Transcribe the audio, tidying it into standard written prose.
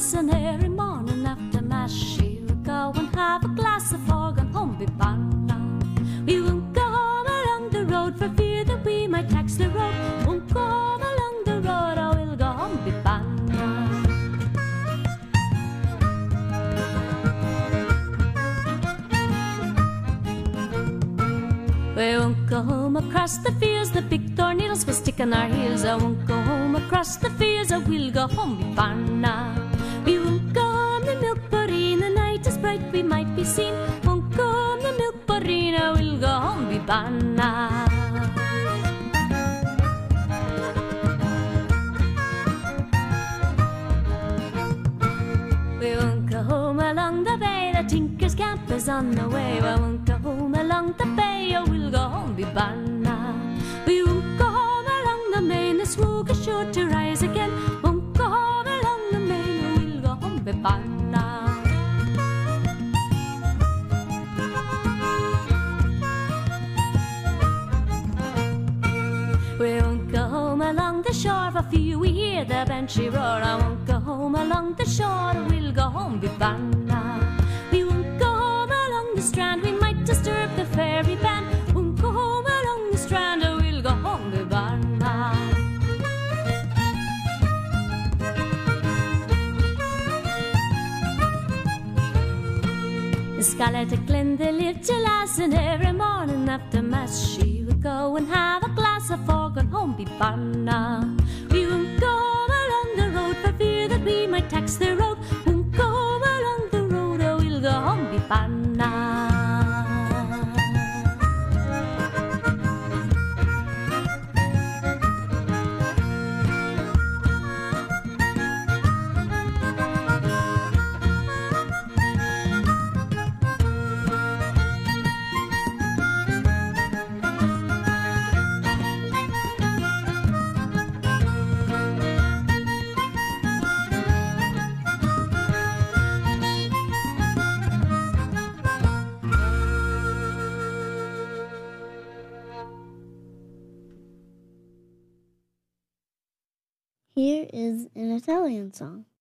lass, and every morning after mass she would go and have a glass of fog and home be banna. We won't go home along the road for fear that we might tax the road. Won't go home along the road, oh, we'll go home be banna. We won't go home across the fields, the big thorn needles will stick in our heels. I won't go home across the fields, I will go home be banna. We won't go home the milk bureen, the night is bright, we might be seen. Won't go home the milk bureen, I will go home be banna. We won't go home along the bay, the tinker's camp is on the way. I won't go home along the bay, I will go home be banna. We won't go home along the main, the smoke is sure to rise again. Won't go home along the main, I will go home be banna. We won't go home along the shore, for fear we hear the banshee roar. I won't go home along the shore, we'll go home be banna. We won't go home along the strand, we might disturb the fairy band. Won't go home along the strand, we'll go home be banna. In Scarlet at Glynn they lived till lass, and every morning after mass she would go and have a glass of fog and home be banna. We won't go home along the road for fear that we might tax the road. Won't go home along the road, oh, we'll go home be banna. Here is an Italian song.